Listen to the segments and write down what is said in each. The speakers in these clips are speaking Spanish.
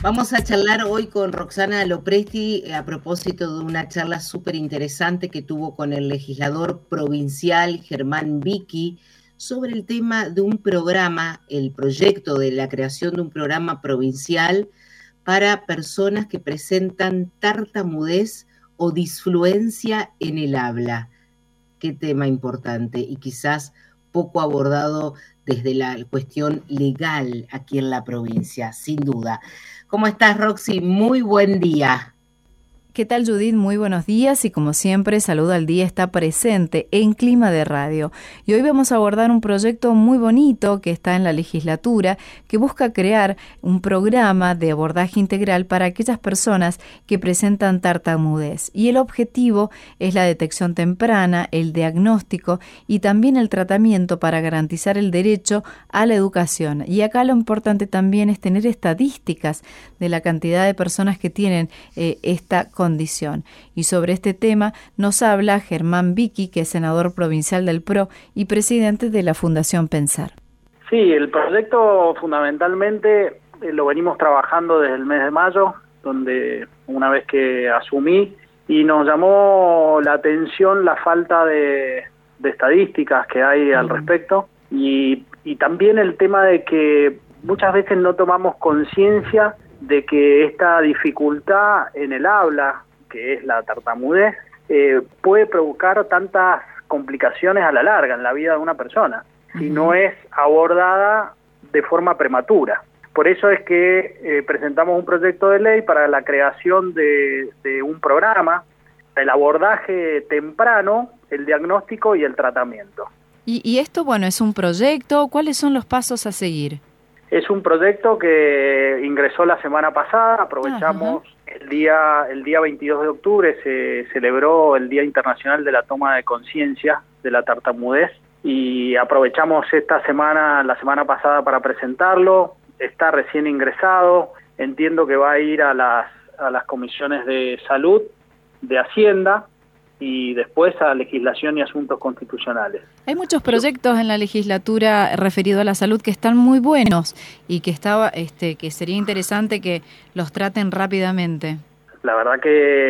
Vamos a charlar hoy con Roxana Lopresti a propósito de una charla súper interesante que tuvo con el legislador provincial Germán Vicky sobre el tema de un programa, el proyecto de la creación de un programa provincial para personas que presentan tartamudez o disfluencia en el habla. Qué tema importante y quizás poco abordado desde la cuestión legal aquí en la provincia, sin duda. ¿Cómo estás, Roxy? Muy buen día. ¿Qué tal, Judith? Muy buenos días y como siempre, Salud al Día está presente en Clima de Radio. Y hoy vamos a abordar un proyecto muy bonito que está en la legislatura que busca crear un programa de abordaje integral para aquellas personas que presentan tartamudez. Y el objetivo es la detección temprana, el diagnóstico y también el tratamiento para garantizar el derecho a la educación. Y acá lo importante también es tener estadísticas de la cantidad de personas que tienen esta condición. Y sobre este tema nos habla Germán Vicky, que es senador provincial del PRO y presidente de la Fundación Pensar. Sí, el proyecto fundamentalmente lo venimos trabajando desde el mes de mayo, donde una vez que asumí, y nos llamó la atención la falta de estadísticas que hay al respecto, y también el tema de que muchas veces no tomamos conciencia de que esta dificultad en el habla, que es la tartamudez, puede provocar tantas complicaciones a la larga en la vida de una persona, si no es abordada de forma prematura. Por eso es que presentamos un proyecto de ley para la creación de un programa, el abordaje temprano, el diagnóstico y el tratamiento. Y esto, bueno, es un proyecto. ¿Cuáles son los pasos a seguir? Es un proyecto que ingresó la semana pasada, aprovechamos el día 22 de octubre, se celebró el Día Internacional de la Toma de Conciencia de la Tartamudez y aprovechamos la semana pasada para presentarlo. Está recién ingresado, entiendo que va a ir a las comisiones de salud, de Hacienda y después a Legislación y Asuntos Constitucionales. Hay muchos proyectos en la legislatura referidos a la salud que están muy buenos y que que sería interesante que los traten rápidamente. La verdad que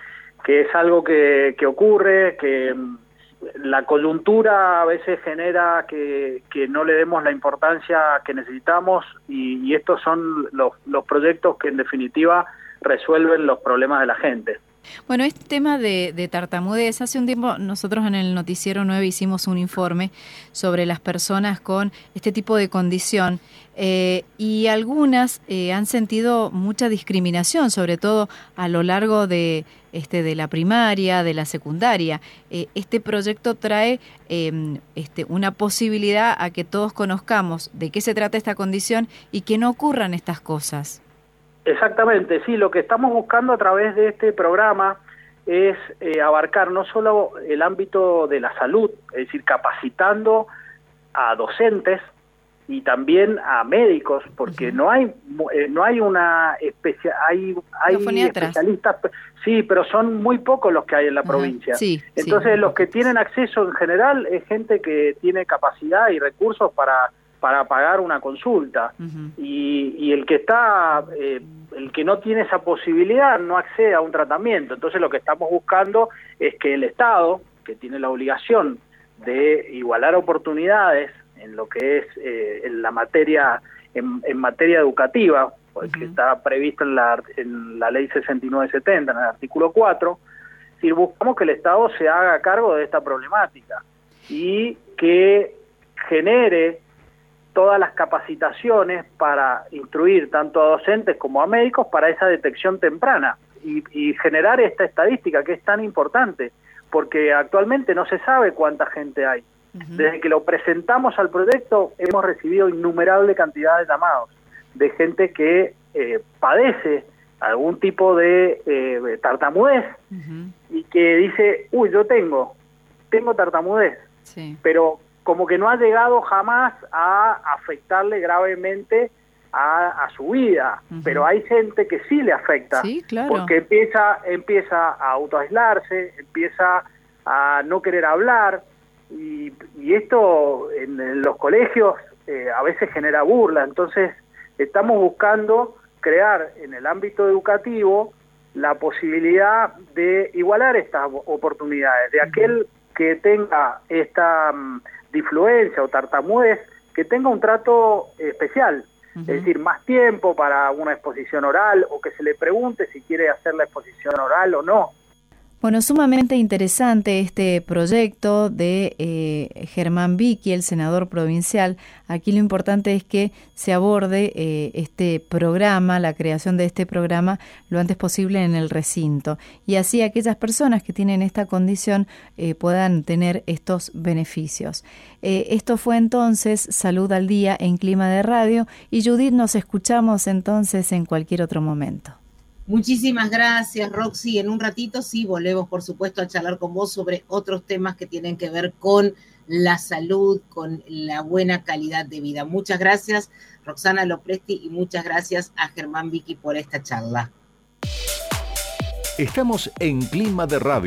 es algo que ocurre, que la coyuntura a veces genera que no le demos la importancia que necesitamos y estos son los proyectos que en definitiva resuelven los problemas de la gente. Bueno, este tema de tartamudez, hace un tiempo nosotros en el Noticiero 9 hicimos un informe sobre las personas con este tipo de condición y algunas han sentido mucha discriminación, sobre todo a lo largo de la primaria, de la secundaria. Este proyecto trae una posibilidad a que todos conozcamos de qué se trata esta condición y que no ocurran estas cosas. Exactamente, sí, lo que estamos buscando a través de este programa es abarcar no solo el ámbito de la salud, es decir, capacitando a docentes y también a médicos, porque no hay una hay especialistas, sí, pero son muy pocos los que hay en la provincia. Sí, entonces los que tienen acceso en general es gente que tiene capacidad y recursos para pagar una consulta y el que está el que no tiene esa posibilidad no accede a un tratamiento. Entonces lo que estamos buscando es que el Estado, que tiene la obligación de igualar oportunidades en lo que es en la materia en materia educativa, porque está previsto en la ley 6970 en el artículo 4, si buscamos que el Estado se haga cargo de esta problemática y que genere todas las capacitaciones para instruir tanto a docentes como a médicos para esa detección temprana y generar esta estadística que es tan importante, porque actualmente no se sabe cuánta gente hay. Desde que lo presentamos al proyecto hemos recibido innumerable cantidad de llamados de gente que padece algún tipo de tartamudez y que dice, yo tengo tartamudez, pero como que no ha llegado jamás a afectarle gravemente a su vida, pero hay gente que sí le afecta, porque empieza a autoaislarse, empieza a no querer hablar, y esto en los colegios a veces genera burla. Entonces estamos buscando crear en el ámbito educativo la posibilidad de igualar estas oportunidades, de aquel que tenga esta difluencia o tartamudez, que tenga un trato especial, es decir, más tiempo para una exposición oral, o que se le pregunte si quiere hacer la exposición oral o no. Bueno, sumamente interesante este proyecto de Germán Vicky, el senador provincial. Aquí lo importante es que se aborde este programa, la creación de este programa, lo antes posible en el recinto. Y así aquellas personas que tienen esta condición puedan tener estos beneficios. Esto fue entonces Salud al Día en Clima de Radio. Y Judith, nos escuchamos entonces en cualquier otro momento. Muchísimas gracias, Roxy. En un ratito sí volvemos, por supuesto, a charlar con vos sobre otros temas que tienen que ver con la salud, con la buena calidad de vida. Muchas gracias, Roxana Lopresti, y muchas gracias a Germán Vicky por esta charla. Estamos en Clima de Radio.